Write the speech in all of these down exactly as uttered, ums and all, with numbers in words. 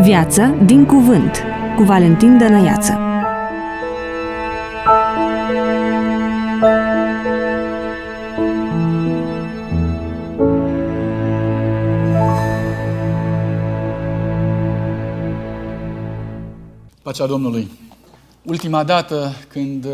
Viață din cuvânt, cu Valentin Dănăiață. Pacea Domnului! Ultima dată când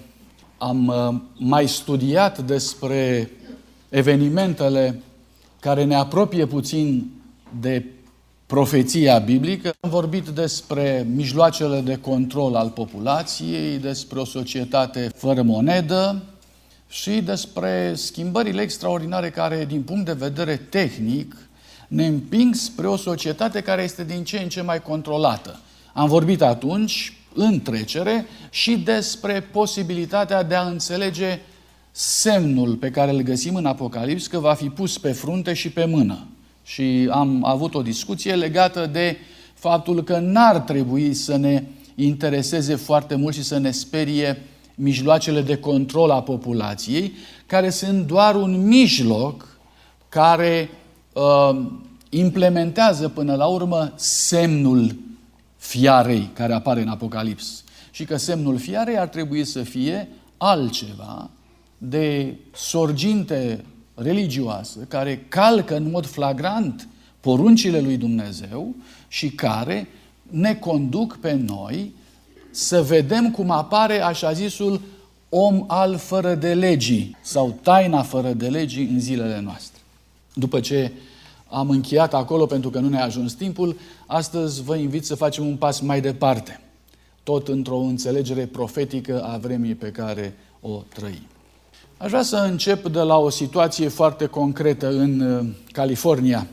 am mai studiat despre evenimentele care ne apropie puțin de profeția biblică, am vorbit despre mijloacele de control al populației, despre o societate fără monedă și despre schimbările extraordinare care, din punct de vedere tehnic, ne împing spre o societate care este din ce în ce mai controlată. Am vorbit atunci, în trecere, și despre posibilitatea de a înțelege semnul pe care îl găsim în Apocalips, că va fi pus pe frunte și pe mână. Și am avut o discuție legată de faptul că n-ar trebui să ne intereseze foarte mult și să ne sperie mijloacele de control a populației, care sunt doar un mijloc care uh, implementează până la urmă semnul fiarei care apare în Apocalips. Și că semnul fiarei ar trebui să fie altceva de sorginte religioasă, care calcă în mod flagrant poruncile lui Dumnezeu și care ne conduc pe noi să vedem cum apare așa zisul om al fără de legii sau taina fără de legii în zilele noastre. După ce am încheiat acolo, pentru că nu ne-a ajuns timpul, astăzi vă invit să facem un pas mai departe, tot într-o înțelegere profetică a vremii pe care o trăim. Aș vrea să încep de la o situație foarte concretă în California.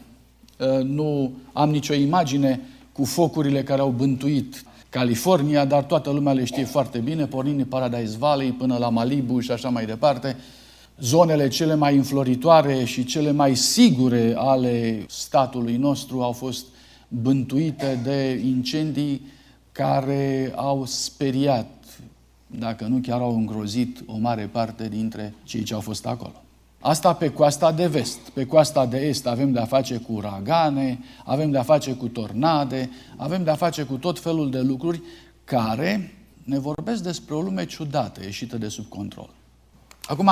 Nu am nicio imagine cu focurile care au bântuit California, dar toată lumea le știe foarte bine, pornind din Paradise Valley până la Malibu și așa mai departe. Zonele cele mai înfloritoare și cele mai sigure ale statului nostru au fost bântuite de incendii care au speriat, dacă nu chiar au îngrozit o mare parte dintre cei ce au fost acolo. Asta pe coasta de vest. Pe coasta de est avem de-a face cu uragane, avem de-a face cu tornade, avem de-a face cu tot felul de lucruri care ne vorbesc despre o lume ciudată, ieșită de sub control. Acum,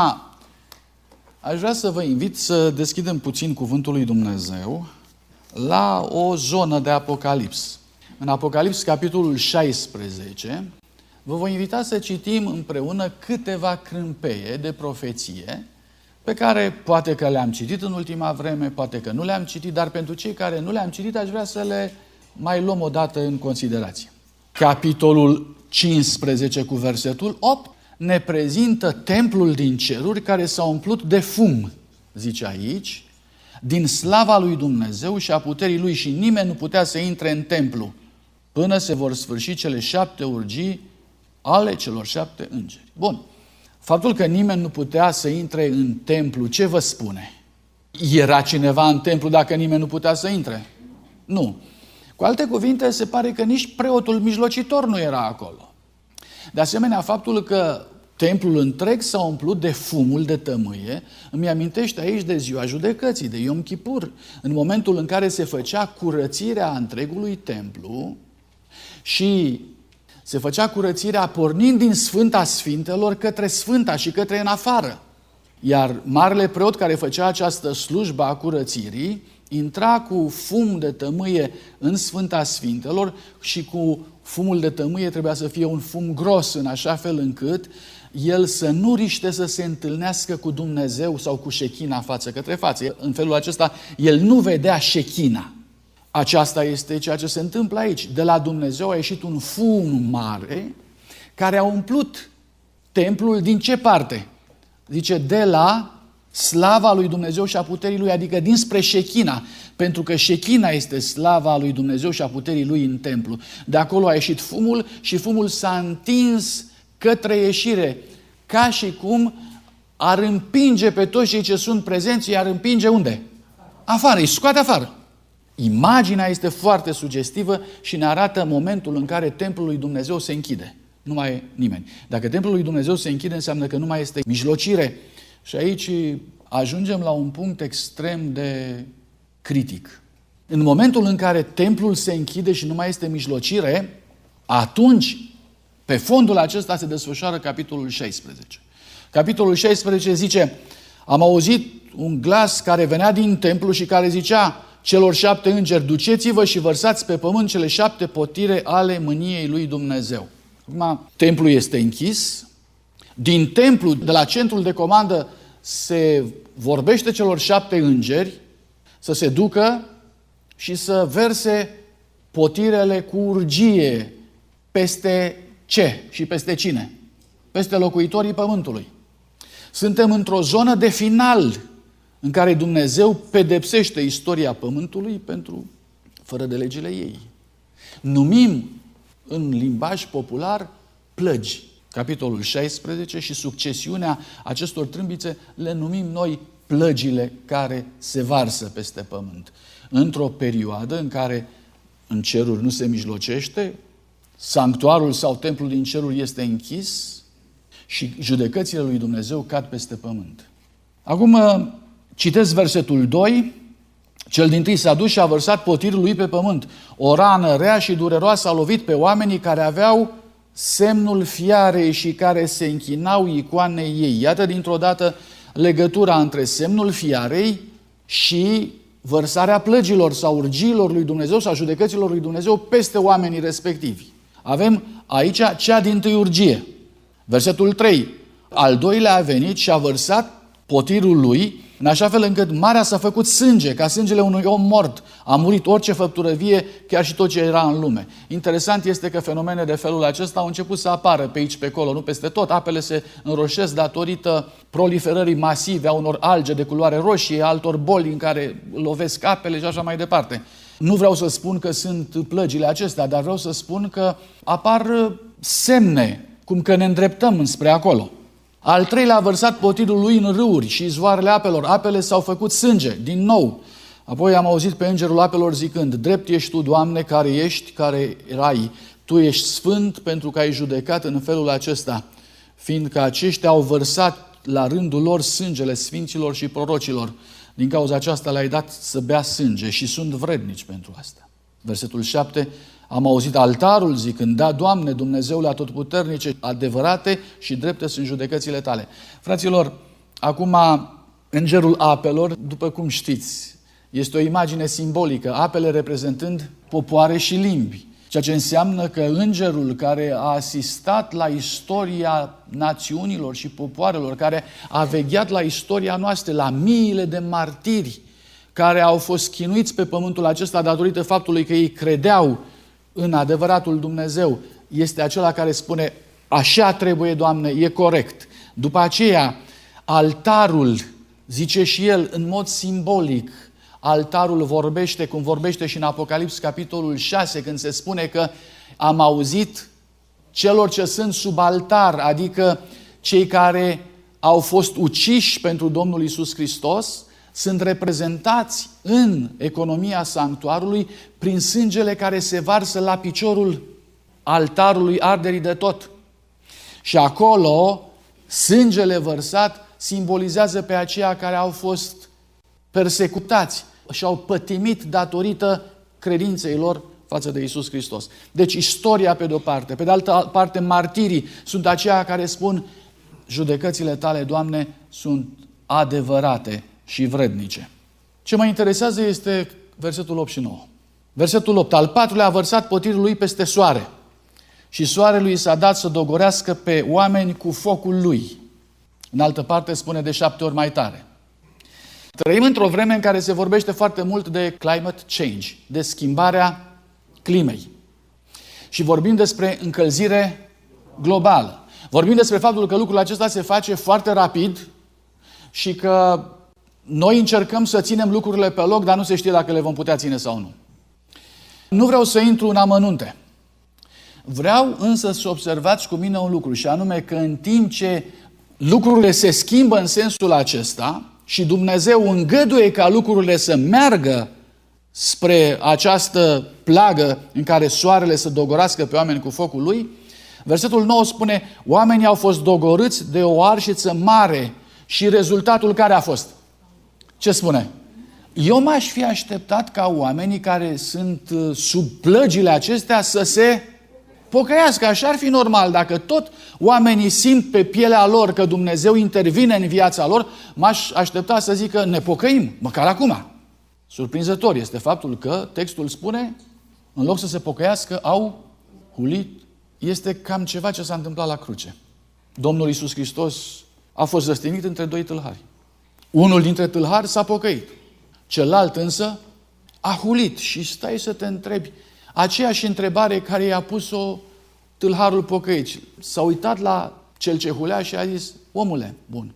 aș vrea să vă invit să deschidem puțin Cuvântul lui Dumnezeu la o zonă de Apocalips. În Apocalips, capitolul șaisprezece, vă voi invita să citim împreună câteva crâmpeie de profeție pe care poate că le-am citit în ultima vreme, poate că nu le-am citit, dar pentru cei care nu le-am citit aș vrea să le mai luăm o dată în considerație. Capitolul cincisprezece cu versetul opt ne prezintă templul din ceruri care s-a umplut de fum, zice aici, din slava lui Dumnezeu și a puterii lui, și nimeni nu putea să intre în templu până se vor sfârși cele șapte urgii ale celor șapte îngeri. Bun. Faptul că nimeni nu putea să intre în templu, ce vă spune? Era cineva în templu dacă nimeni nu putea să intre? Nu. Cu alte cuvinte, se pare că nici preotul mijlocitor nu era acolo. De asemenea, faptul că templul întreg s-a umplut de fumul de tămâie îmi amintește aici de ziua judecății, de Yom Kippur, în momentul în care se făcea curățirea întregului templu și se făcea curățirea pornind din Sfânta Sfintelor către Sfânta și către în afară. Iar marele preot care făcea această slujbă a curățirii intra cu fum de tămâie în Sfânta Sfintelor și cu fumul de tămâie trebuia să fie un fum gros, în așa fel încât el să nu riște să se întâlnească cu Dumnezeu sau cu șechina față către față. În felul acesta el nu vedea șechina. Aceasta este ceea ce se întâmplă aici. De la Dumnezeu a ieșit un fum mare care a umplut templul din ce parte? Zice, de la slava lui Dumnezeu și a puterii lui, adică dinspre șechina, pentru că șechina este slava lui Dumnezeu și a puterii lui în templu. De acolo a ieșit fumul și fumul s-a întins către ieșire, ca și cum ar împinge pe toți cei ce sunt prezenți, i-ar împinge unde? Afară, îi scoate afară. Imaginea este foarte sugestivă și ne arată momentul în care templul lui Dumnezeu se închide. Nu mai e nimeni. Dacă templul lui Dumnezeu se închide, înseamnă că nu mai este mijlocire. Și aici ajungem la un punct extrem de critic. În momentul în care templul se închide și nu mai este mijlocire, atunci, pe fondul acesta se desfășoară capitolul șaisprezece. Capitolul șaisprezece zice: am auzit un glas care venea din templu și care zicea celor șapte îngeri: duceți-vă și vărsați pe pământ cele șapte potire ale mâniei lui Dumnezeu. Acum, templul este închis. Din templu, de la centrul de comandă, se vorbește celor șapte îngeri să se ducă și să verse potirele cu urgie peste ce și peste cine? Peste locuitorii pământului. Suntem într-o zonă de final în care Dumnezeu pedepsește istoria pământului pentru fără de legile ei. Numim în limbaj popular plăgi. Capitolul șaisprezece și succesiunea acestor trâmbițe le numim noi plăgile care se varsă peste pământ. Într-o perioadă în care în ceruri nu se mijlocește, sanctuarul sau templul din ceruri este închis și judecățile lui Dumnezeu cad peste pământ. Acum citesc versetul doi. Cel dintâi s-a dus și a vărsat potirul lui pe pământ. O rană rea și dureroasă a lovit pe oamenii care aveau semnul fiarei și care se închinau icoanei ei. Iată dintr-o dată legătura între semnul fiarei și vărsarea plăgilor sau urgiilor lui Dumnezeu sau judecăților lui Dumnezeu peste oamenii respectivi. Avem aici cea dintâi urgie. Versetul trei. Al doilea a venit și a vărsat potirul lui, în așa fel încât marea s-a făcut sânge, ca sângele unui om mort. A murit orice făptură vie, chiar și tot ce era în lume. Interesant este că fenomene de felul acesta au început să apară pe aici, pe acolo, nu peste tot. Apele se înroșesc datorită proliferării masive a unor alge de culoare roșie, altor boli în care lovesc apele și așa mai departe. Nu vreau să spun că sunt plăgile acestea, dar vreau să spun că apar semne, cum că ne îndreptăm înspre acolo. Al treilea a vărsat potirul lui în râuri și izvoarele apelor. Apele s-au făcut sânge, din nou. Apoi am auzit pe îngerul apelor zicând: drept ești tu, Doamne, care ești, care erai. Tu ești sfânt pentru că ai judecat în felul acesta, fiindcă aceștia au vărsat la rândul lor sângele sfinților și prorocilor. Din cauza aceasta le-ai dat să bea sânge și sunt vrednici pentru asta. Versetul șapte. Am auzit altarul zicând: da, Doamne, Dumnezeule atotputernice, adevărate și drepte sunt judecățile tale. Fraților, acum îngerul apelor, după cum știți, este o imagine simbolică, apele reprezentând popoare și limbi. Ceea ce înseamnă că îngerul care a asistat la istoria națiunilor și popoarelor, care a vegheat la istoria noastră, la miile de martiri care au fost chinuiți pe pământul acesta datorită faptului că ei credeau în adevăratul Dumnezeu, este acela care spune: așa trebuie, Doamne, e corect. După aceea, altarul, zice și el în mod simbolic, altarul vorbește, cum vorbește și în Apocalips, capitolul șase, când se spune că am auzit celor ce sunt sub altar, adică cei care au fost uciși pentru Domnul Iisus Hristos, sunt reprezentați în economia sanctuarului prin sângele care se varsă la piciorul altarului arderii de tot. Și acolo, sângele vărsat simbolizează pe aceia care au fost persecutați și au pătimit datorită credinței lor față de Iisus Hristos. Deci istoria pe de-o parte, pe de altă parte martirii sunt aceia care spun: judecățile tale, Doamne, sunt adevărate și vrednice. Ce mă interesează este versetul opt și nouă. Versetul opt. Al patrulea a vărsat potirul lui peste soare și soarelui s-a dat să dogorească pe oameni cu focul lui. În altă parte spune de șapte ori mai tare. Trăim într-o vreme în care se vorbește foarte mult de climate change, de schimbarea climei. Și vorbim despre încălzire globală. Vorbim despre faptul că lucrul acesta se face foarte rapid și că noi încercăm să ținem lucrurile pe loc, dar nu se știe dacă le vom putea ține sau nu. Nu vreau să intru în amănunte. Vreau însă să observați cu mine un lucru, și anume că în timp ce lucrurile se schimbă în sensul acesta și Dumnezeu îngăduie ca lucrurile să meargă spre această plagă în care soarele să dogorească pe oameni cu focul lui, versetul nouă spune: oamenii au fost dogorâți de o arșiță mare și rezultatul care a fost? Ce spune? Eu m-aș fi așteptat ca oamenii care sunt sub plăgile acestea să se pocăiască. Așa ar fi normal. Dacă tot oamenii simt pe pielea lor că Dumnezeu intervine în viața lor, m-aș aștepta să zică ne pocăim, măcar acum. Surprinzător este faptul că textul spune, în loc să se pocăiască, au hulit. Este cam ceva ce s-a întâmplat la cruce. Domnul Iisus Hristos a fost răstignit între doi tâlhari. Unul dintre tâlhari s-a pocăit. Celălalt însă a hulit. Și stai să te întrebi, aceeași întrebare care i-a pus-o tâlharul pocăit. S-a uitat la cel ce hulea și a zis, omule, bun,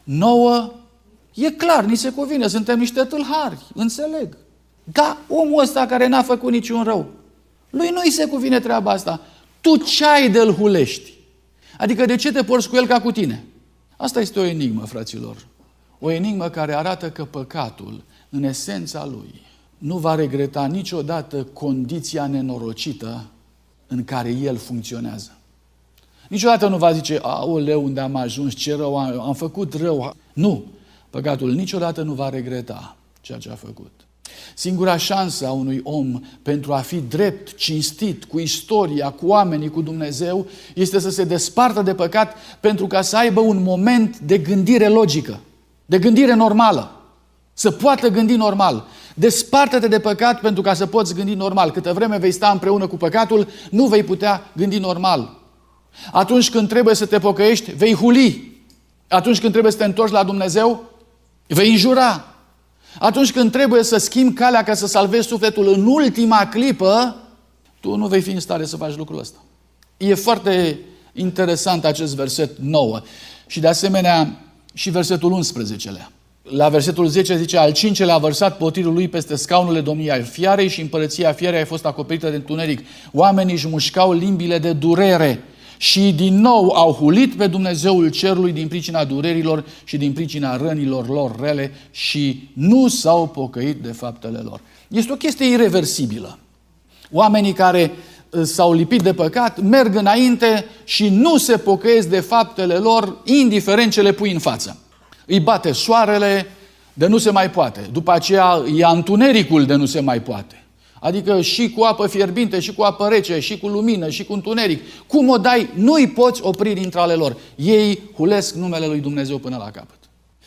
nouă e clar, ni se cuvine, suntem niște tâlhari, înțeleg. Dar omul ăsta care n-a făcut niciun rău, lui nu-i se cuvine treaba asta. Tu ce ai de-l hulești? Adică de ce te porți cu el ca cu tine? Asta este o enigmă, fraților. O enigmă care arată că păcatul, în esența lui, nu va regreta niciodată condiția nenorocită în care el funcționează. Niciodată nu va zice, aoleu, unde am ajuns, ce rău am, am făcut rău. Nu. Păcatul niciodată nu va regreta ceea ce a făcut. Singura șansă a unui om pentru a fi drept, cinstit, cu istoria, cu oamenii, cu Dumnezeu, este să se despartă de păcat pentru ca să aibă un moment de gândire logică, de gândire normală. Să poată gândi normal. Desparte-te de păcat pentru ca să poți gândi normal. Câtă vreme vei sta împreună cu păcatul, nu vei putea gândi normal. Atunci când trebuie să te pocăiești, vei huli. Atunci când trebuie să te întorci la Dumnezeu, vei înjura. Atunci când trebuie să schimbi calea ca să salvezi sufletul în ultima clipă, tu nu vei fi în stare să faci lucrul ăsta. E foarte interesant acest verset nouă. Și de asemenea și versetul unsprezecelea. La versetul zece zice, al cincelea a vărsat potirul lui peste scaunul domniei fiarei și împărăția fiarei a fost acoperită de întuneric. Oamenii își mușcau limbile de durere și din nou au hulit pe Dumnezeul cerului din pricina durerilor și din pricina rănilor lor rele și nu s-au pocăit de faptele lor. Este o chestie ireversibilă. Oamenii care s-au lipit de păcat merg înainte și nu se pocăiesc de faptele lor, indiferent ce le pui în față. Îi bate soarele de nu se mai poate. După aceea ia întunericul de nu se mai poate. Adică și cu apă fierbinte, și cu apă rece, și cu lumină, și cu întuneric. Cum o dai, nu îi poți opri dintre ale lor. Ei hulesc numele lui Dumnezeu până la capăt.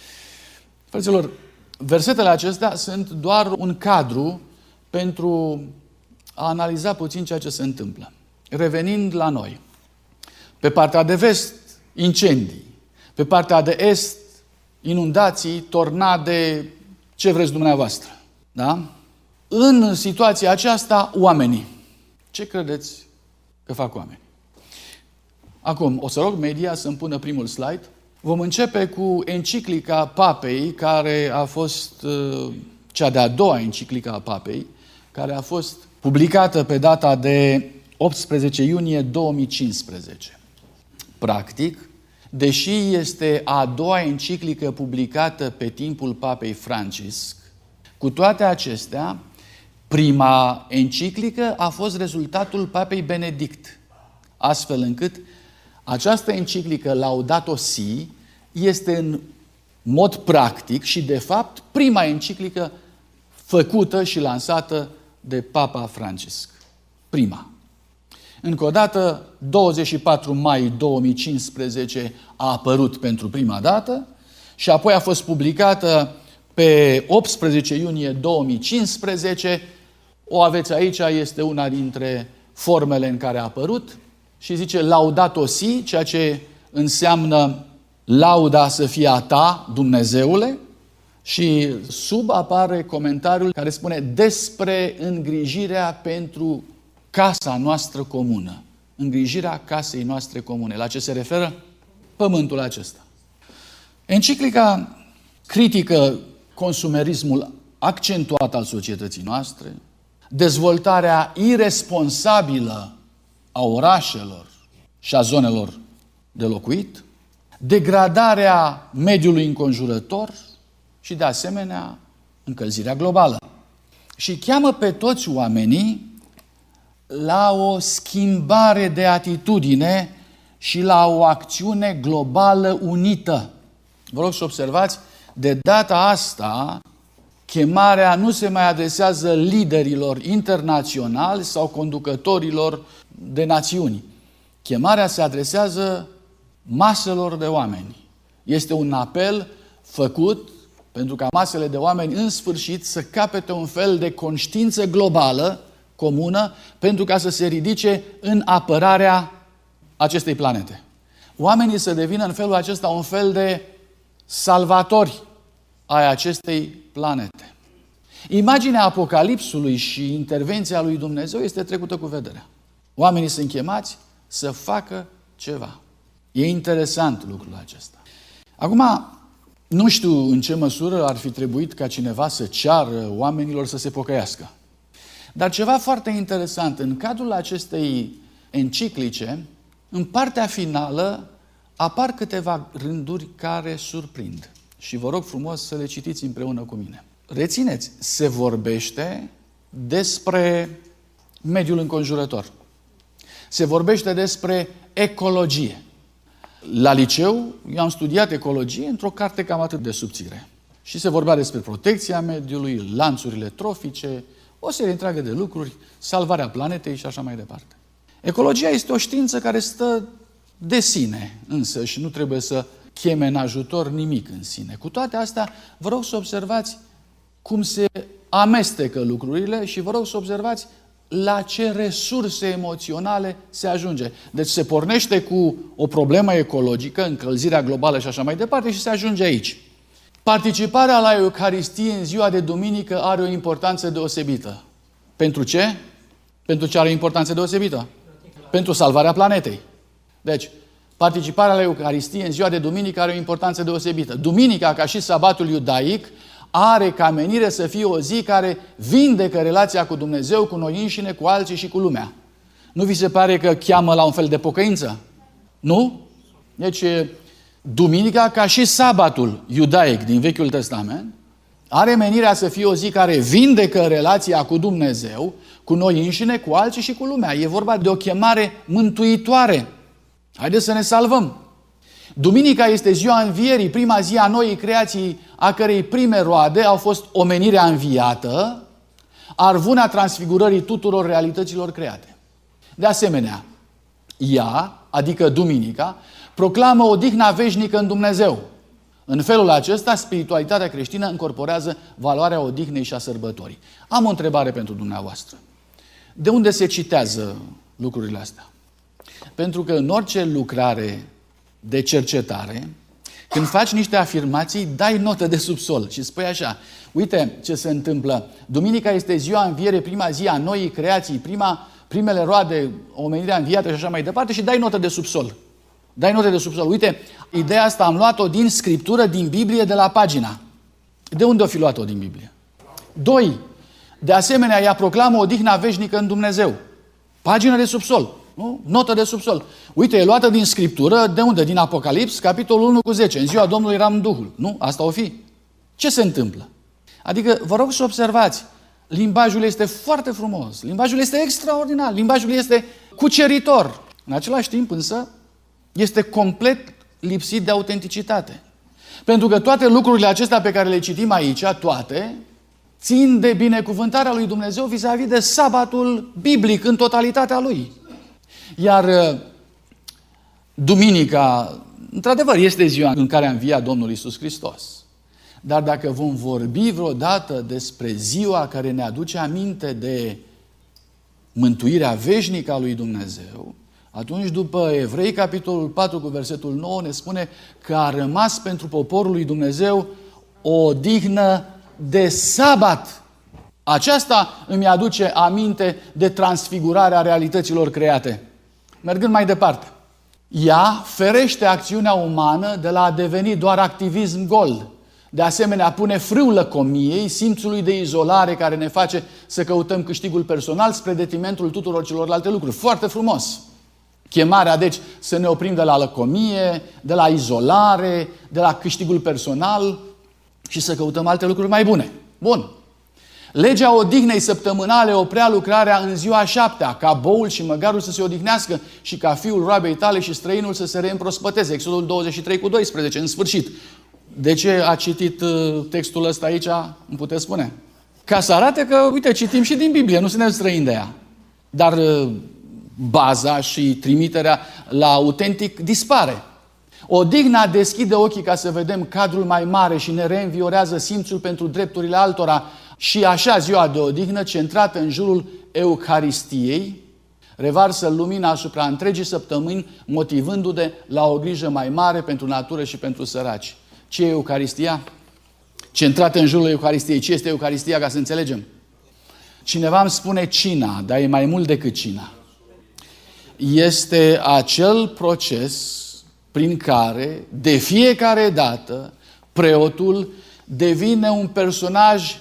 Fraților, versetele acestea sunt doar un cadru pentru a analiza puțin ceea ce se întâmplă. Revenind la noi. Pe partea de vest, incendii. Pe partea de est, inundații, tornade, ce vreți dumneavoastră. Da? În situația aceasta, oamenii. Ce credeți că fac oamenii? Acum, o să rog media să-mi pună primul slide. Vom începe cu enciclica Papei, care a fost uh, cea de-a doua enciclica a Papei, care a fost publicată pe data de optsprezece iunie două mii cincisprezece. Practic, deși este a doua enciclică publicată pe timpul Papei Francisc, cu toate acestea, prima enciclică a fost rezultatul Papei Benedict, astfel încât această enciclică Laudato Si este în mod practic și de fapt prima enciclică făcută și lansată de Papa Francisc. Prima. Încă o dată, douăzeci și patru mai două mii cincisprezece a apărut pentru prima dată și apoi a fost publicată pe optsprezece iunie două mii cincisprezece. O aveți aici, este una dintre formele în care a apărut și zice Laudato Si, ceea ce înseamnă lauda să fie a ta, Dumnezeule, și sub apare comentariul care spune despre îngrijirea pentru casa noastră comună. Îngrijirea casei noastre comune. La ce se referă? Pământul acesta. Enciclica critică consumerismul accentuat al societății noastre, dezvoltarea iresponsabilă a orașelor și a zonelor de locuit, degradarea mediului înconjurător și, de asemenea, încălzirea globală. Și cheamă pe toți oamenii la o schimbare de atitudine și la o acțiune globală unită. Vă rog să observați, de data asta, chemarea nu se mai adresează liderilor internaționali sau conducătorilor de națiuni. Chemarea se adresează maselor de oameni. Este un apel făcut pentru ca masele de oameni în sfârșit să capete un fel de conștiință globală, comună, pentru ca să se ridice în apărarea acestei planete. Oamenii să devină în felul acesta un fel de salvatori ai acestei planete. Imaginea Apocalipsului și intervenția lui Dumnezeu este trecută cu vederea. Oamenii sunt chemați să facă ceva. E interesant lucrul acesta. Acum, nu știu în ce măsură ar fi trebuit ca cineva să ceară oamenilor să se pocăiască. Dar ceva foarte interesant, în cadrul acestei enciclice, în partea finală, apar câteva rânduri care surprind. Și vă rog frumos să le citiți împreună cu mine. Rețineți, se vorbește despre mediul înconjurător. Se vorbește despre ecologie. La liceu, eu am studiat ecologie într-o carte cam atât de subțire. Și se vorbea despre protecția mediului, lanțurile trofice, o serie întreagă de lucruri, salvarea planetei și așa mai departe. Ecologia este o știință care stă de sine însă și nu trebuie să cheme în ajutor nimic în sine. Cu toate astea, vă rog să observați cum se amestecă lucrurile și vă rog să observați la ce resurse emoționale se ajunge. Deci se pornește cu o problemă ecologică, încălzirea globală și așa mai departe și se ajunge aici. Participarea la Eucaristie în ziua de duminică are o importanță deosebită. Pentru ce? Pentru ce are o importanță deosebită? Pentru salvarea planetei. Deci, participarea la Eucaristie în ziua de duminică are o importanță deosebită. Duminica, ca și sabatul iudaic, are ca menire să fie o zi care vindecă relația cu Dumnezeu, cu noi înșine, cu alții și cu lumea. Nu vi se pare că cheamă la un fel de pocăință? Nu? Deci, duminica, ca și sabatul iudaic din Vechiul Testament, are menirea să fie o zi care vindecă relația cu Dumnezeu, cu noi înșine, cu alții și cu lumea. E vorba de o chemare mântuitoare. Haideți să ne salvăm. Duminica este ziua învierii, prima zi a noii creații, a cărei prime roade au fost omenirea înviată, arvuna transfigurării tuturor realităților create. De asemenea, ea, adică duminica, proclamă odihna veșnică în Dumnezeu. În felul acesta, spiritualitatea creștină încorporează valoarea odihnei și a sărbătorii. Am o întrebare pentru dumneavoastră. De unde se citează lucrurile astea? Pentru că în orice lucrare de cercetare, când faci niște afirmații, dai notă de subsol și spui așa: uite ce se întâmplă. Duminica este ziua înviere, prima zi a noii creații, prima, primele roade, omenirea înviată și așa mai departe, și dai notă de subsol. Dai note de subsol. Uite, ideea asta am luat-o din Scriptură, din Biblie, de la pagina. De unde o fi luat-o din Biblie? Doi. De asemenea, ea proclamă odihna veșnică în Dumnezeu. Pagină de subsol. Nu? Notă de subsol. Uite, e luată din Scriptură. De unde? Din Apocalips, capitolul unu cu zece. În ziua Domnului era în Duhul. Nu? Asta o fi. Ce se întâmplă? Adică, vă rog să observați, limbajul este foarte frumos. Limbajul este extraordinar. Limbajul este cuceritor. În același timp, însă, este complet lipsit de autenticitate. Pentru că toate lucrurile acestea pe care le citim aici, toate, țin de binecuvântarea lui Dumnezeu vis-a-vis de sabatul biblic în totalitatea lui. Iar duminica, într-adevăr, este ziua în care a înviat Domnul Iisus Hristos. Dar dacă vom vorbi vreodată despre ziua care ne aduce aminte de mântuirea veșnică a lui Dumnezeu, atunci după Evrei, capitolul patru cu versetul nouă, ne spune că a rămas pentru poporul lui Dumnezeu o odihnă de sabat. Aceasta îmi aduce aminte de transfigurarea realităților create. Mergând mai departe, ea ferește acțiunea umană de la a deveni doar activism gol. De asemenea, pune frâu lăcomiei, simțului de izolare care ne face să căutăm câștigul personal spre detrimentul tuturor celorlalte lucruri. Foarte frumos! Chemarea, deci, să ne oprim de la lăcomie, de la izolare, de la câștigul personal și să căutăm alte lucruri mai bune. Bun. Legea odihnei săptămânale oprea lucrarea în ziua a șaptea, ca boul și măgarul să se odihnească și ca fiul roabei tale și străinul să se reîmprospăteze. Exodul douăzeci și trei cu doisprezece, în sfârșit. De ce a citit textul ăsta aici? Îmi puteți spune? Ca să arate că, uite, citim și din Biblie, nu suntem străini de ea. Dar baza și trimiterea la autentic dispare. Odihna deschide ochii ca să vedem cadrul mai mare și ne reînviorează simțul pentru drepturile altora și așa ziua de odihnă, centrată în jurul Euharistiei, revarsă lumina asupra întregii săptămâni, motivându-ne la o grijă mai mare pentru natură și pentru săraci. Ce e Euharistia? Centrată în jurul Euharistiei. Ce este Euharistia, ca să înțelegem? Cineva îmi spune cina, dar e mai mult decât cina. Este acel proces prin care, de fiecare dată, preotul devine un personaj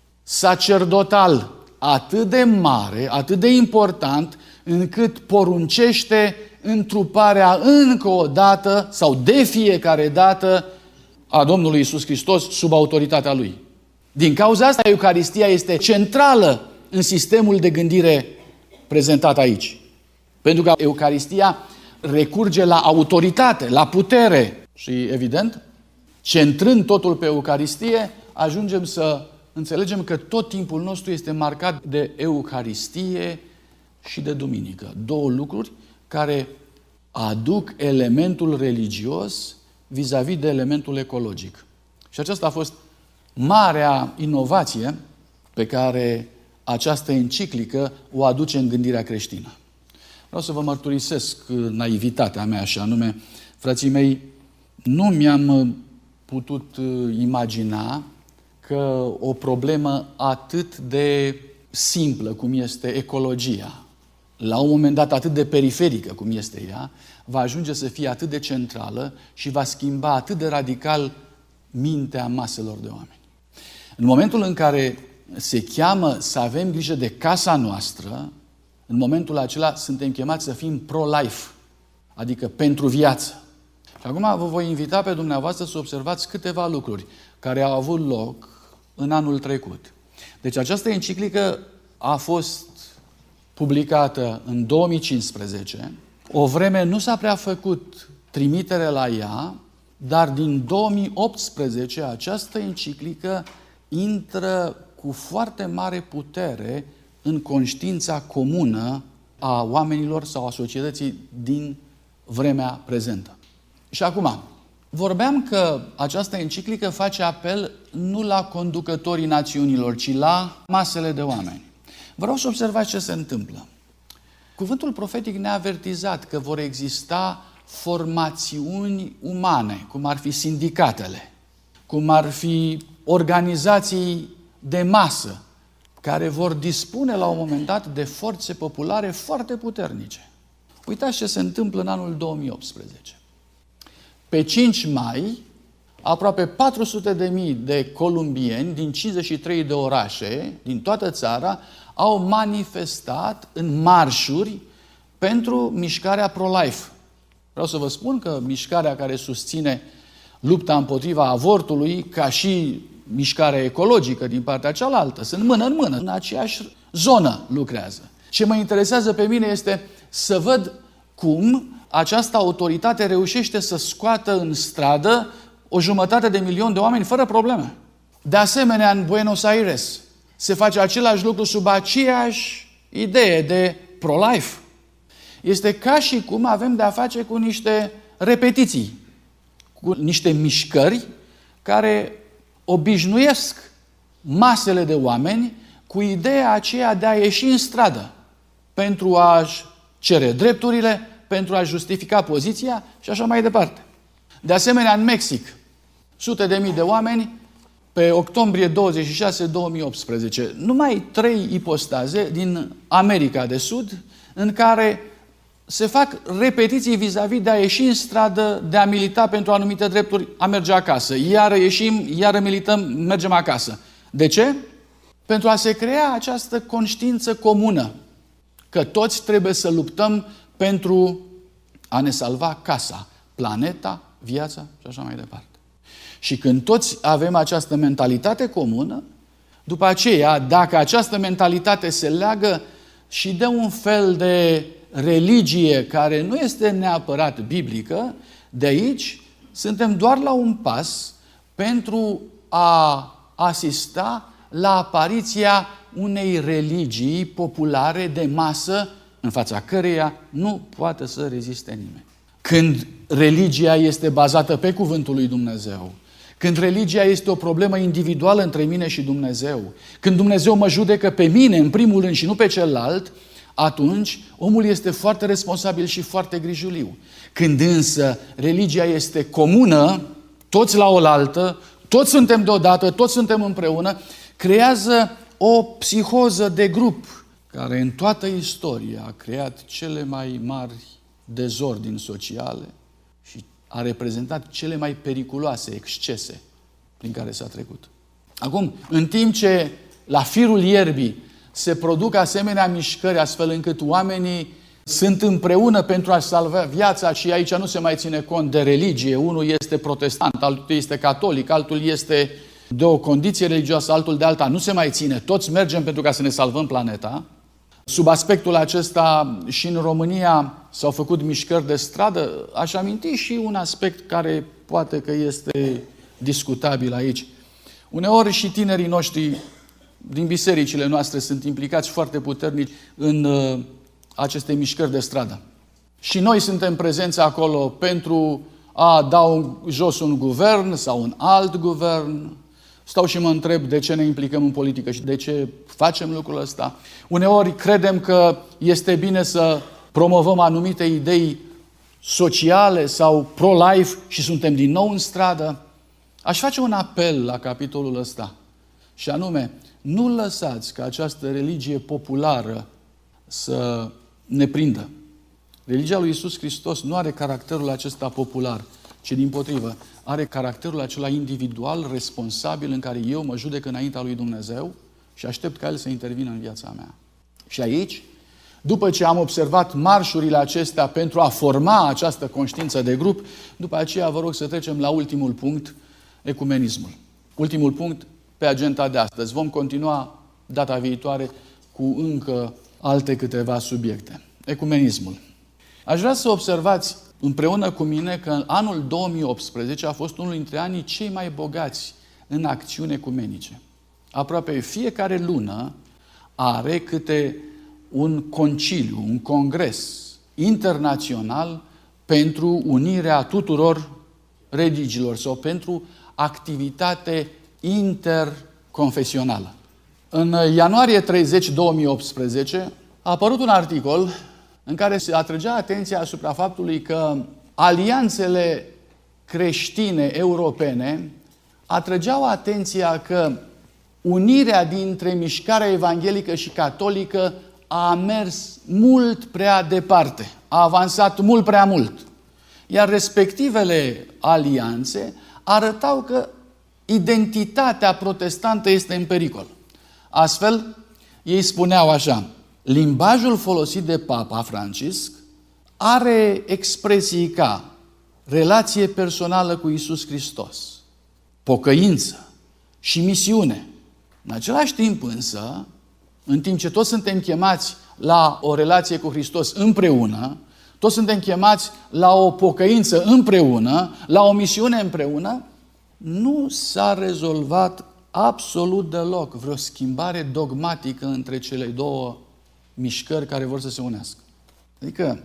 sacerdotal atât de mare, atât de important, încât poruncește întruparea încă o dată sau de fiecare dată a Domnului Iisus Hristos sub autoritatea Lui. Din cauza asta, Euharistia este centrală în sistemul de gândire prezentat aici. Pentru că Euharistia recurge la autoritate, la putere. Și, evident, centrând totul pe Euharistie, ajungem să înțelegem că tot timpul nostru este marcat de Euharistie și de duminică. Două lucruri care aduc elementul religios vis-a-vis de elementul ecologic. Și aceasta a fost marea inovație pe care această enciclică o aduce în gândirea creștină. Vreau să vă mărturisesc naivitatea mea, așa anume, frații mei, nu mi-am putut imagina că o problemă atât de simplă cum este ecologia, la un moment dat atât de periferică cum este ea, va ajunge să fie atât de centrală și va schimba atât de radical mintea maselor de oameni. În momentul în care se cheamă să avem grijă de casa noastră, în momentul acela suntem chemați să fim pro-life, adică pentru viață. Și acum vă voi invita pe dumneavoastră să observați câteva lucruri care au avut loc în anul trecut. Deci această enciclică a fost publicată în două mii cincisprezece. O vreme nu s-a prea făcut trimitere la ea, dar din două mii optsprezece această enciclică intră cu foarte mare putere în conștiința comună a oamenilor sau a societății din vremea prezentă. Și acum, vorbeam că această enciclică face apel nu la conducătorii națiunilor, ci la masele de oameni. Vreau să observați ce se întâmplă. Cuvântul profetic ne-a avertizat că vor exista formațiuni umane, cum ar fi sindicatele, cum ar fi organizații de masă, care vor dispune la un moment dat de forțe populare foarte puternice. Uitați ce se întâmplă în anul două mii optsprezece. Pe cinci mai, aproape patru sute de mii de columbieni din cincizeci și trei de orașe din toată țara au manifestat în marșuri pentru mișcarea pro-life. Vreau să vă spun că mișcarea care susține lupta împotriva avortului, ca și mișcarea ecologică din partea cealaltă, sunt mână în mână, în aceeași zonă lucrează. Ce mă interesează pe mine este să văd cum această autoritate reușește să scoată în stradă o jumătate de milion de oameni fără probleme. De asemenea, în Buenos Aires se face același lucru sub aceeași idee de pro-life. Este ca și cum avem de a face cu niște repetiții, cu niște mișcări care obișnuiesc masele de oameni cu ideea aceea de a ieși în stradă pentru a-și cere drepturile, pentru a justifica poziția și așa mai departe. De asemenea, în Mexic, sute de mii de oameni, pe octombrie douăzeci și șase, două mii optsprezece, numai trei ipostaze din America de Sud, în care se fac repetiții vis-a-vis de a ieși în stradă, de a milita pentru anumite drepturi, a merge acasă. Iară ieșim, iară milităm, mergem acasă. De ce? Pentru a se crea această conștiință comună, că toți trebuie să luptăm pentru a ne salva casa, planeta, viața și așa mai departe. Și când toți avem această mentalitate comună, după aceea, dacă această mentalitate se leagă și de un fel de religie care nu este neapărat biblică, de aici suntem doar la un pas pentru a asista la apariția unei religii populare de masă, în fața căreia nu poate să reziste nimeni. Când religia este bazată pe cuvântul lui Dumnezeu, când religia este o problemă individuală între mine și Dumnezeu, când Dumnezeu mă judecă pe mine în primul rând și nu pe celălalt, atunci omul este foarte responsabil și foarte grijuliu. Când însă religia este comună, toți la oaltă, toți suntem deodată, toți suntem împreună, creează o psihoză de grup care în toată istoria a creat cele mai mari dezordini sociale și a reprezentat cele mai periculoase excese prin care s-a trecut. Acum, în timp ce la firul ierbii se produc asemenea mișcări astfel încât oamenii sunt împreună pentru a salva viața și aici nu se mai ține cont de religie. Unul este protestant, altul este catolic, altul este de o condiție religioasă, altul de alta. Nu se mai ține. Toți mergem pentru ca să ne salvăm planeta. Sub aspectul acesta și în România s-au făcut mișcări de stradă. Aș aminti și un aspect care poate că este discutabil aici. Uneori și tinerii noștri din bisericile noastre sunt implicați foarte puternici în uh, aceste mișcări de stradă. Și noi suntem prezenți acolo pentru a da un, jos un guvern sau un alt guvern. Stau și mă întreb de ce ne implicăm în politică și de ce facem lucrul ăsta. Uneori credem că este bine să promovăm anumite idei sociale sau pro-life și suntem din nou în stradă. Aș face un apel la capitolul ăsta și anume, nu lăsați ca această religie populară să ne prindă. Religia lui Iisus Hristos nu are caracterul acesta popular, ci dimpotrivă, are caracterul acela individual, responsabil, în care eu mă judec înaintea lui Dumnezeu și aștept ca El să intervină în viața mea. Și aici, după ce am observat marșurile acestea pentru a forma această conștiință de grup, după aceea vă rog să trecem la ultimul punct, ecumenismul. Ultimul punct pe agenda de astăzi. Vom continua data viitoare cu încă alte câteva subiecte. Ecumenismul. Aș vrea să observați împreună cu mine că anul două mii optsprezece a fost unul dintre anii cei mai bogați în acțiuni ecumenice. Aproape fiecare lună are câte un conciliu, un congres internațional pentru unirea tuturor religiilor sau pentru activitate interconfesională. În ianuarie treizeci două mii optsprezece a apărut un articol în care se atrăgea atenția asupra faptului că alianțele creștine europene atrăgeau atenția că unirea dintre mișcarea evanghelică și catolică a mers mult prea departe, a avansat mult prea mult. Iar respectivele alianțe arătau că identitatea protestantă este în pericol. Astfel, ei spuneau așa: limbajul folosit de Papa Francisc are expresii ca relație personală cu Iisus Hristos, pocăință și misiune. În același timp însă, în timp ce toți suntem chemați la o relație cu Hristos împreună, toți suntem chemați la o pocăință împreună, la o misiune împreună, nu s-a rezolvat absolut deloc vreo schimbare dogmatică între cele două mișcări care vor să se unească. Adică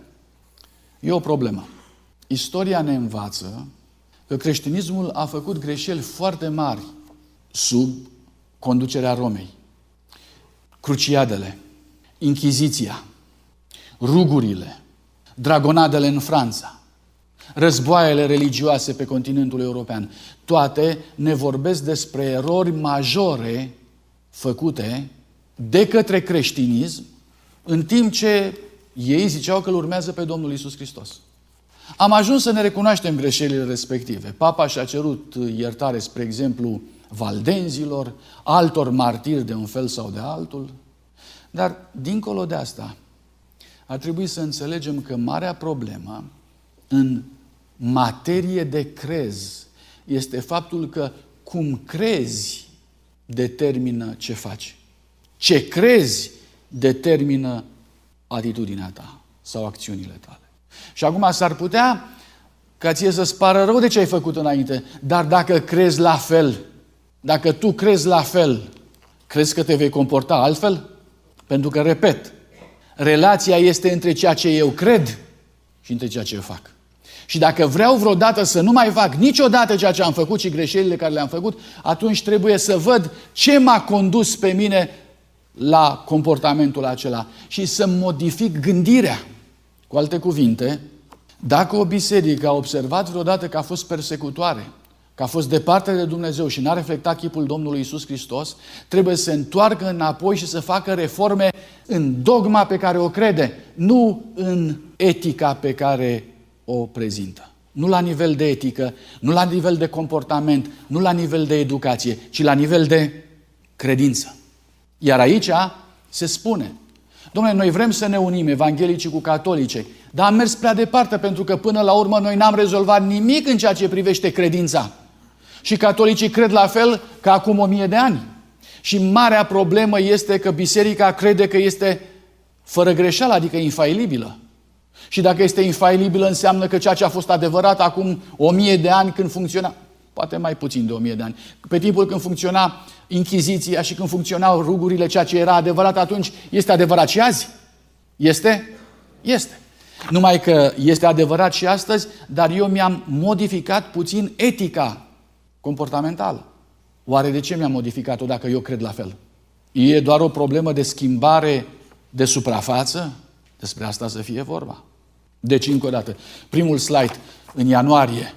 e o problemă. Istoria ne învață că creștinismul a făcut greșeli foarte mari sub conducerea Romei. Cruciadele, Inchiziția, rugurile, dragonadele în Franța, războaiele religioase pe continentul european, toate ne vorbesc despre erori majore făcute de către creștinism, în timp ce ei ziceau că îl urmează pe Domnul Iisus Hristos. Am ajuns să ne recunoaștem greșelile respective. Papa și-a cerut iertare, spre exemplu, valdenzilor, altor martiri de un fel sau de altul. Dar, dincolo de asta, ar trebui să înțelegem că marea problemă în materie de crez este faptul că cum crezi determină ce faci. Ce crezi determină atitudinea ta sau acțiunile tale. Și acum s-ar putea ca ție să-ți pară rău de ce ai făcut înainte. Dar dacă crezi la fel, dacă tu crezi la fel, crezi că te vei comporta altfel? Pentru că, repet, relația este între ceea ce eu cred și între ceea ce eu fac. Și dacă vreau vreodată să nu mai fac niciodată ceea ce am făcut și greșelile care le-am făcut, atunci trebuie să văd ce m-a condus pe mine la comportamentul acela și să modific gândirea. Cu alte cuvinte, dacă o biserică a observat vreodată că a fost persecutoare, că a fost departe de Dumnezeu și n-a reflectat chipul Domnului Iisus Hristos, trebuie să se întoarcă înapoi și să facă reforme în dogma pe care o crede, nu în etica pe care o prezintă. Nu la nivel de etică, nu la nivel de comportament, nu la nivel de educație, ci la nivel de credință. Iar aici se spune, dom'le, noi vrem să ne unim evanghelicii cu catolicii, dar am mers prea departe pentru că până la urmă noi n-am rezolvat nimic în ceea ce privește credința. Și catolicii cred la fel ca acum o mie de ani. Și marea problemă este că biserica crede că este fără greșeală, adică infailibilă. Și dacă este infailibilă, înseamnă că ceea ce a fost adevărat acum o mie de ani când funcționa, poate mai puțin de o mie de ani, pe timpul când funcționa Inchiziția și când funcționau rugurile, ceea ce era adevărat atunci, este adevărat și azi? Este? Este. Numai că este adevărat și astăzi, dar eu mi-am modificat puțin etica comportamentală. Oare de ce mi-am modificat-o dacă eu cred la fel? E doar o problemă de schimbare de suprafață? Despre asta să fie vorba. Deci, încă o dată, primul slide, în ianuarie,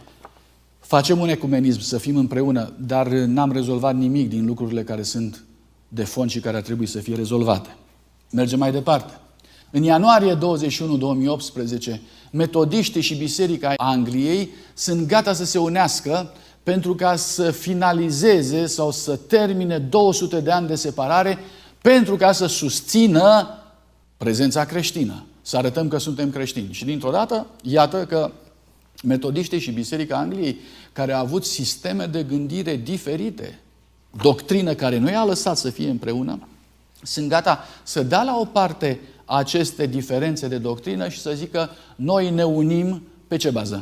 facem un ecumenism, să fim împreună, dar n-am rezolvat nimic din lucrurile care sunt de fond și care ar trebui să fie rezolvate. Mergem mai departe. În ianuarie douăzeci și unu două mii optsprezece, metodiștii și Biserica Angliei sunt gata să se unească pentru ca să finalizeze sau să termine două sute de ani de separare, pentru ca să susțină prezența creștină. Să arătăm că suntem creștini. Și dintr-o dată, iată că metodiștii și Biserica Angliei, care au avut sisteme de gândire diferite, doctrină care nu i-a lăsat să fie împreună, sunt gata să dea la o parte aceste diferențe de doctrină și să zică, noi ne unim pe ce bază?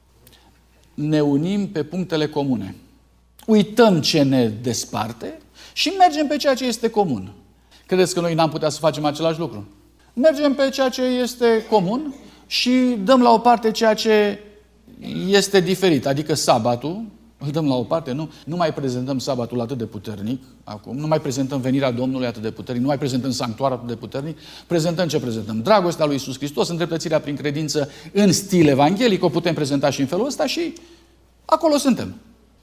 Ne unim pe punctele comune. Uităm ce ne desparte și mergem pe ceea ce este comun. Credeți că noi n-am putea să facem același lucru? Mergem pe ceea ce este comun și dăm la o parte ceea ce este diferit, adică sabatul, îl dăm la o parte, nu, nu mai prezentăm sabatul atât de puternic acum, nu mai prezentăm venirea Domnului atât de puternic, nu mai prezentăm sanctuarul atât de puternic, prezentăm ce prezentăm? Dragostea lui Iisus Hristos, îndreptățirea prin credință în stil evanghelic, o putem prezenta și în felul ăsta și acolo suntem.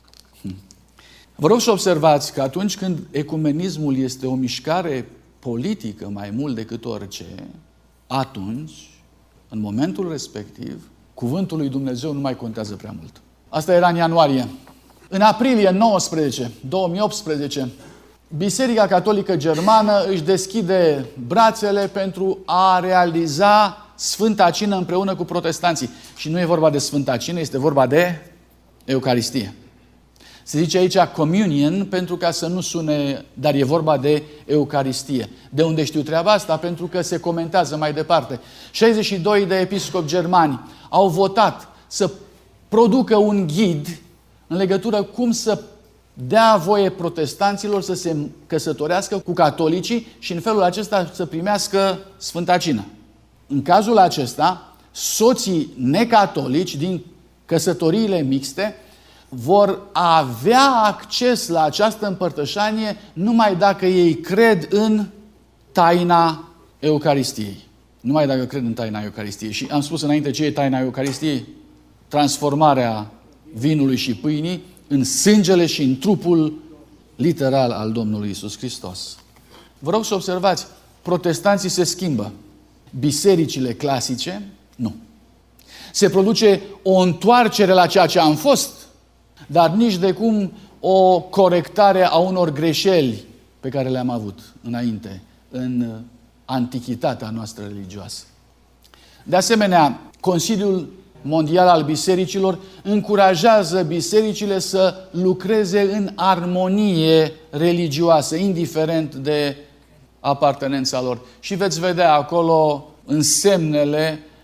Vă rog să observați că atunci când ecumenismul este o mișcare politică mai mult decât orice, atunci, în momentul respectiv, cuvântul lui Dumnezeu nu mai contează prea mult. Asta era în ianuarie. În aprilie nouăsprezece două mii optsprezece, Biserica Catolică Germană își deschide brațele pentru a realiza Sfânta Cină împreună cu protestanții. Și nu e vorba de Sfânta Cină, este vorba de Eucaristie. Se zice aici communion pentru ca să nu sune, dar e vorba de Eucaristie. De unde știu treaba asta? Pentru că se comentează mai departe. șaizeci și doi de episcopi germani au votat să producă un ghid în legătură cum să dea voie protestanților să se căsătorească cu catolicii și în felul acesta să primească Sfânta Cină. În cazul acesta, soții necatolici din căsătoriile mixte vor avea acces la această împărtășanie numai dacă ei cred în taina Eucaristiei. Numai dacă cred în taina Eucaristiei. Și am spus înainte ce e taina Eucaristiei? Transformarea vinului și pâinii în sângele și în trupul literal al Domnului Iisus Hristos. Vă rog să observați, protestanții se schimbă. Bisericile clasice, nu. Se produce o întoarcere la ceea ce am fost, dar nici de cum o corectare a unor greșeli pe care le-am avut înainte, în antichitatea noastră religioasă. De asemenea, Consiliul Mondial al Bisericilor încurajează bisericile să lucreze în armonie religioasă, indiferent de apartenența lor. Și veți vedea acolo însemnele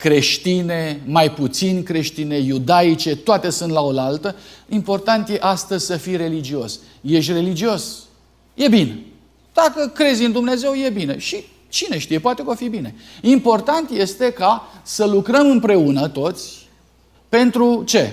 creștine, mai puțin creștine, iudaice, toate sunt la oaltă. Important e astăzi să fii religios. Ești religios? E bine. Dacă crezi în Dumnezeu, e bine. Și cine știe, poate că o fi bine. Important este ca să lucrăm împreună toți pentru ce?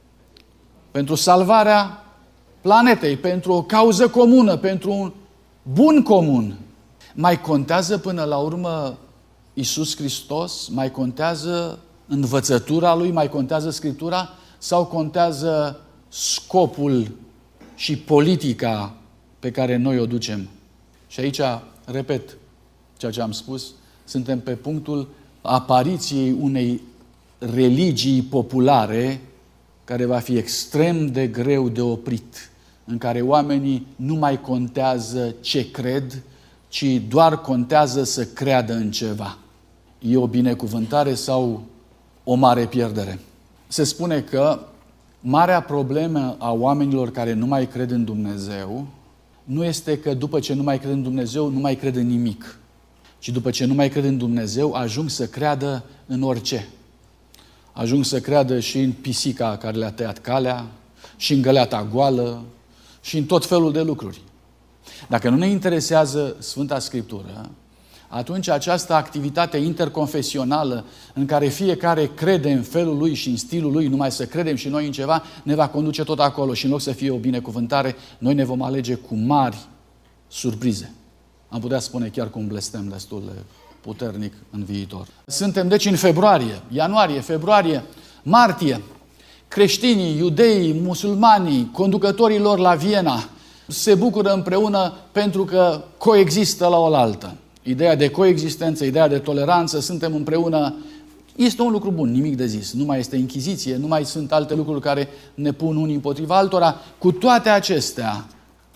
Pentru salvarea planetei, pentru o cauză comună, pentru un bun comun. Mai contează până la urmă Iisus Hristos? Mai contează învățătura Lui? Mai contează Scriptura? Sau contează scopul și politica pe care noi o ducem? Și aici, repet ceea ce am spus, suntem pe punctul apariției unei religii populare care va fi extrem de greu de oprit, în care oamenii nu mai contează ce cred, ci doar contează să creadă în ceva. E o binecuvântare sau o mare pierdere? Se spune că marea problemă a oamenilor care nu mai cred în Dumnezeu nu este că după ce nu mai cred în Dumnezeu, nu mai cred în nimic, ci după ce nu mai cred în Dumnezeu, ajung să creadă în orice. Ajung să creadă și în pisica care le-a tăiat calea, și în găleata goală, și în tot felul de lucruri. Dacă nu ne interesează Sfânta Scriptură, atunci această activitate interconfesională în care fiecare crede în felul lui și în stilul lui, numai să credem și noi în ceva, ne va conduce tot acolo și în loc să fie o binecuvântare, noi ne vom alege cu mari surprize. Am putea spune chiar cu un blestem destul de puternic în viitor. Suntem deci în februarie, ianuarie, februarie, martie. Creștinii, iudeii, musulmanii, conducătorii lor la Viena se bucură împreună pentru că coexistă la oaltă. Ideea de coexistență, ideea de toleranță, suntem împreună, este un lucru bun, nimic de zis. Nu mai este inchiziție, nu mai sunt alte lucruri care ne pun unii împotriva altora. Cu toate acestea,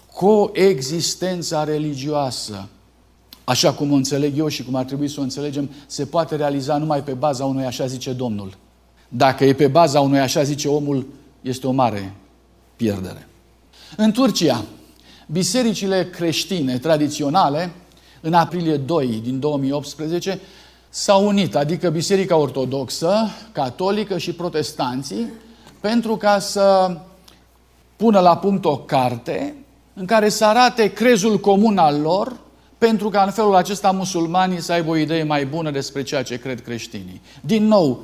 coexistența religioasă, așa cum o înțeleg eu și cum ar trebui să o înțelegem, se poate realiza numai pe baza unui așa zice Domnul. Dacă e pe baza unui așa zice omul, este o mare pierdere. În Turcia, bisericile creștine tradiționale, în aprilie doi din două mii optsprezece, s-au unit, adică Biserica Ortodoxă, Catolică și Protestanții, pentru ca să pună la punct o carte în care să arate crezul comun al lor, pentru ca în felul acesta musulmanii să aibă o idee mai bună despre ceea ce cred creștinii. Din nou,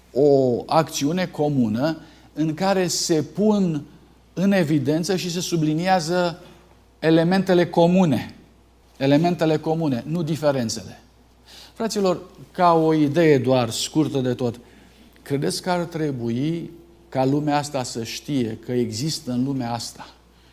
o acțiune comună în care se pun în evidență și se subliniază elementele comune. Elementele comune, nu diferențele. Fraților, ca o idee doar scurtă de tot, credeți că ar trebui ca lumea asta să știe că există în lumea asta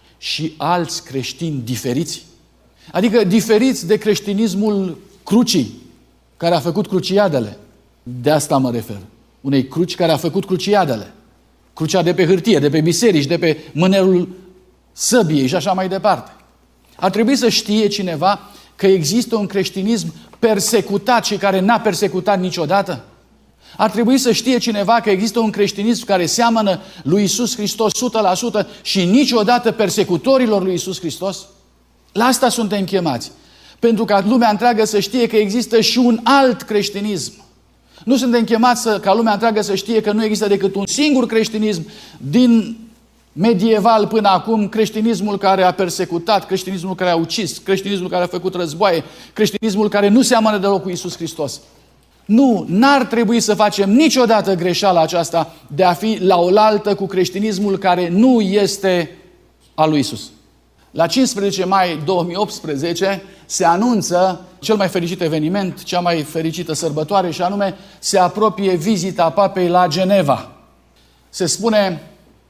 și alți creștini diferiți? Adică diferiți de creștinismul crucii, care a făcut cruciadele. De asta mă refer. Unei cruci care a făcut cruciadele. Crucea de pe hârtie, de pe biserici, de pe mânerul săbiei și așa mai departe. Ar trebui să știe cineva că există un creștinism persecutat și care n-a persecutat niciodată? Ar trebui să știe cineva că există un creștinism care seamănă lui Iisus Hristos o sută la sută și niciodată persecutorilor lui Iisus Hristos? La asta suntem chemați. Pentru ca lumea întreagă să știe că există și un alt creștinism. Nu suntem chemați să, ca lumea întreagă să știe că nu există decât un singur creștinism din medieval până acum, creștinismul care a persecutat, creștinismul care a ucis, creștinismul care a făcut războaie, creștinismul care nu seamănă deloc cu Iisus Hristos. Nu, n-ar trebui să facem niciodată greșeala aceasta de a fi la oaltă cu creștinismul care nu este al lui Iisus. La cincisprezece mai două mii optsprezece se anunță cel mai fericit eveniment, cea mai fericită sărbătoare, și anume se apropie vizita Papei la Geneva. Se spune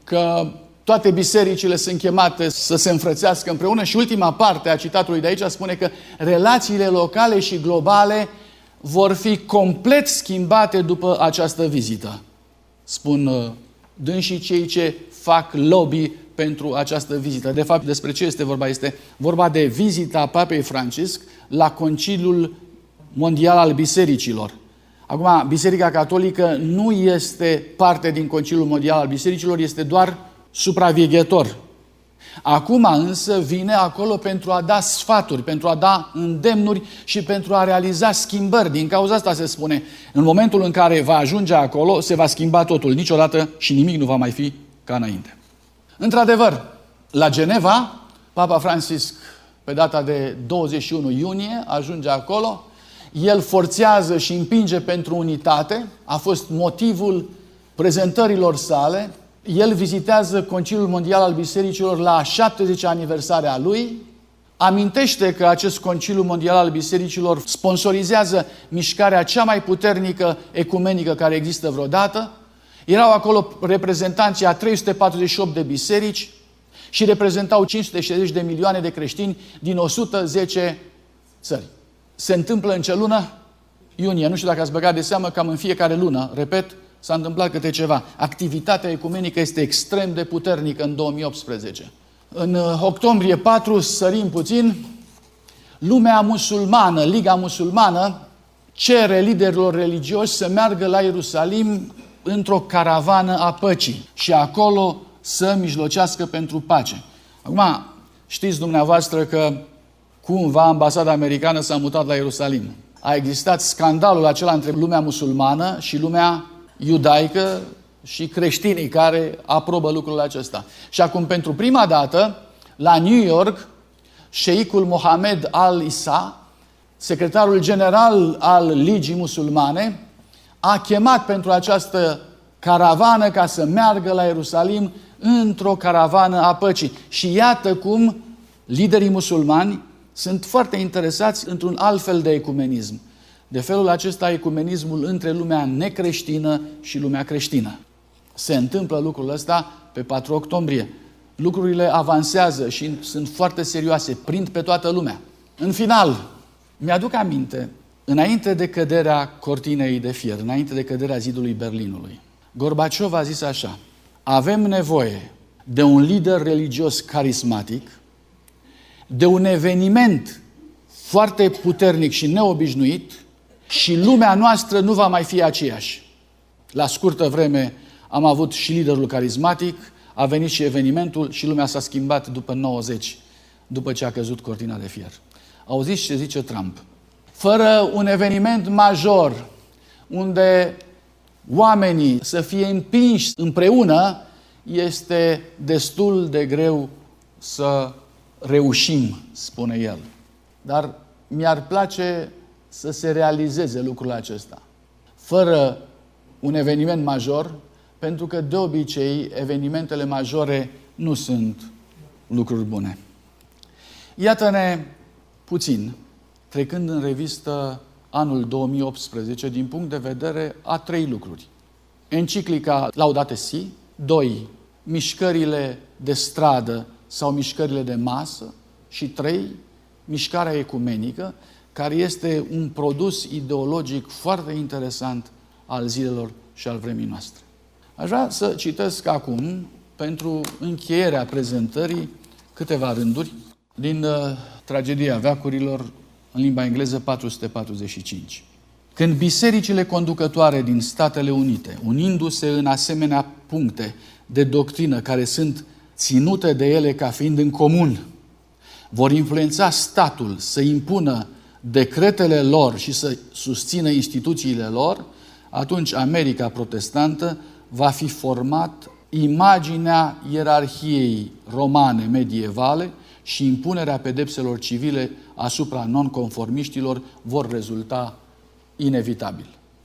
că toate bisericile sunt chemate să se înfrățească împreună și ultima parte a citatului de aici spune că relațiile locale și globale vor fi complet schimbate după această vizită. Spun dânsii cei ce fac lobby pentru această vizită. De fapt, despre ce este vorba? Este vorba de vizita Papei Francisc la Conciliul Mondial al Bisericilor. Acum, Biserica Catolică nu este parte din Conciliul Mondial al Bisericilor, este doar supraveghetor. Acum însă vine acolo pentru a da sfaturi, pentru a da îndemnuri și pentru a realiza schimbări. Din cauza asta se spune, în momentul în care va ajunge acolo, se va schimba totul niciodată și nimic nu va mai fi ca înainte. Într-adevăr, la Geneva, Papa Francisc, pe data de douăzeci și unu iunie, ajunge acolo. El forțează și împinge pentru unitate. A fost motivul prezentărilor sale. El vizitează Conciliul Mondial al Bisericilor la a șaptezecea aniversare a lui. Amintește că acest Conciliu Mondial al Bisericilor sponsorizează mișcarea cea mai puternică ecumenică care există vreodată. Erau acolo reprezentanții a trei sute patruzeci și opt de biserici și reprezentau cinci sute șaizeci de milioane de creștini din o sută zece țări. Se întâmplă în ce lună? Iunie. Nu știu dacă ați băgat de seamă, cam în fiecare lună, repet, s-a întâmplat câte ceva. Activitatea ecumenică este extrem de puternică în două mii optsprezece. În octombrie patru, sărim puțin, lumea musulmană, Liga Musulmană, cere liderilor religioși să meargă la Ierusalim într-o caravană a păcii și acolo să mijlocească pentru pace. Acum, știți dumneavoastră că cumva ambasada americană s-a mutat la Ierusalim. A existat scandalul acela între lumea musulmană și lumea iudaică și creștinii care aprobă lucrul acesta. Și acum, pentru prima dată, la New York, șeicul Mohammed al-Isa, secretarul general al Ligii Musulmane, a chemat pentru această caravană ca să meargă la Ierusalim într-o caravană a păcii. Și iată cum liderii musulmani sunt foarte interesați într-un alt fel de ecumenism. De felul acesta, ecumenismul între lumea necreștină și lumea creștină. Se întâmplă lucrul ăsta pe patru octombrie. Lucrurile avansează și sunt foarte serioase, prind pe toată lumea. În final, mi-aduc aminte, înainte de căderea cortinei de fier, înainte de căderea zidului Berlinului, Gorbaciov a zis așa: avem nevoie de un lider religios carismatic, de un eveniment foarte puternic și neobișnuit și lumea noastră nu va mai fi aceeași. La scurtă vreme am avut și liderul carismatic, a venit și evenimentul și lumea s-a schimbat după nouăzeci, după ce a căzut cortina de fier. Auziți ce zice Trump? Fără un eveniment major unde oamenii să fie împinși împreună, este destul de greu să reușim, spune el. Dar mi-ar place să se realizeze lucrul acesta. Fără un eveniment major, pentru că de obicei evenimentele majore nu sunt lucruri bune. Iată-ne puțin, trecând în revistă anul două mii optsprezece, din punct de vedere a trei lucruri. Enciclica Laudate Si, doi, mișcările de stradă sau mișcările de masă și trei, mișcarea ecumenică, care este un produs ideologic foarte interesant al zilelor și al vremii noastre. Aș vrea să citesc acum, pentru încheierea prezentării, câteva rânduri din uh, Tragedia veacurilor, în limba engleză patru sute patruzeci și cinci. Când bisericile conducătoare din Statele Unite, unindu-se în asemenea puncte de doctrină care sunt ținute de ele ca fiind în comun, vor influența statul să impună decretele lor și să susțină instituțiile lor, atunci America protestantă va fi format imaginea ierarhiei romane medievale și impunerea pedepselor civile asupra nonconformiștilor vor rezulta inevitabil.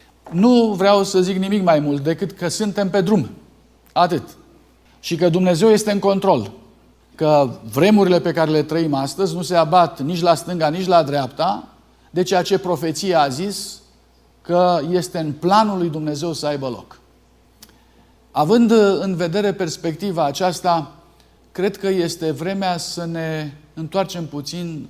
Nu vreau să zic nimic mai mult decât că suntem pe drum. Atât. Și că Dumnezeu este în control. Că vremurile pe care le trăim astăzi nu se abat nici la stânga, nici la dreapta de ceea ce profeția a zis că este în planul lui Dumnezeu să aibă loc. Având în vedere perspectiva aceasta, cred că este vremea să ne întoarcem puțin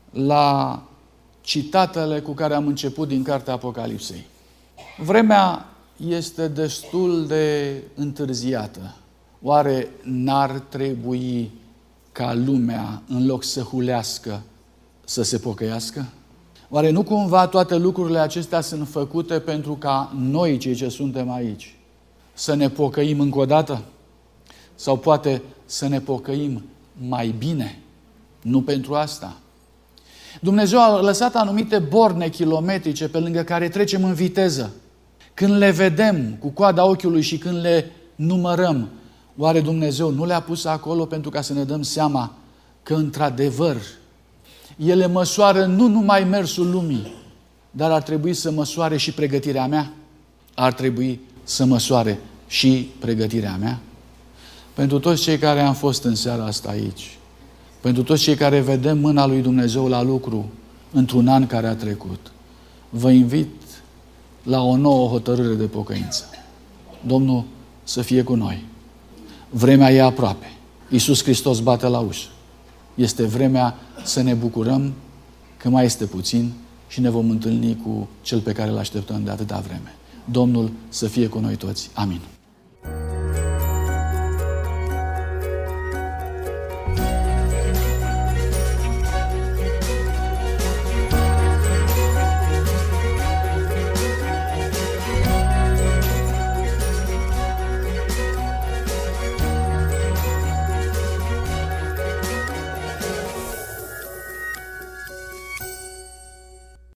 la citatele cu care am început din Cartea Apocalipsei. Vremea este destul de întârziată. Oare n-ar trebui ca lumea, în loc să hulească, să se pocăiască? Oare nu cumva toate lucrurile acestea sunt făcute pentru ca noi, cei ce suntem aici, să ne pocăim încă o dată? Sau poate să ne pocăim mai bine. Nu pentru asta. Dumnezeu a lăsat anumite borne kilometrice pe lângă care trecem în viteză. Când le vedem cu coada ochiului și când le numărăm, oare Dumnezeu nu le-a pus acolo pentru ca să ne dăm seama că, într-adevăr, ele măsoară nu numai mersul lumii, dar ar trebui să măsoare și pregătirea mea? Ar trebui să măsoare și pregătirea mea? Pentru toți cei care am fost în seara asta aici, pentru toți cei care vedem mâna lui Dumnezeu la lucru într-un an care a trecut, vă invit la o nouă hotărâre de pocăință. Domnul să fie cu noi. Vremea e aproape. Iisus Hristos bate la ușă. Este vremea să ne bucurăm că mai este puțin și ne vom întâlni cu Cel pe care îl așteptăm de atâta vreme. Domnul să fie cu noi toți. Amin.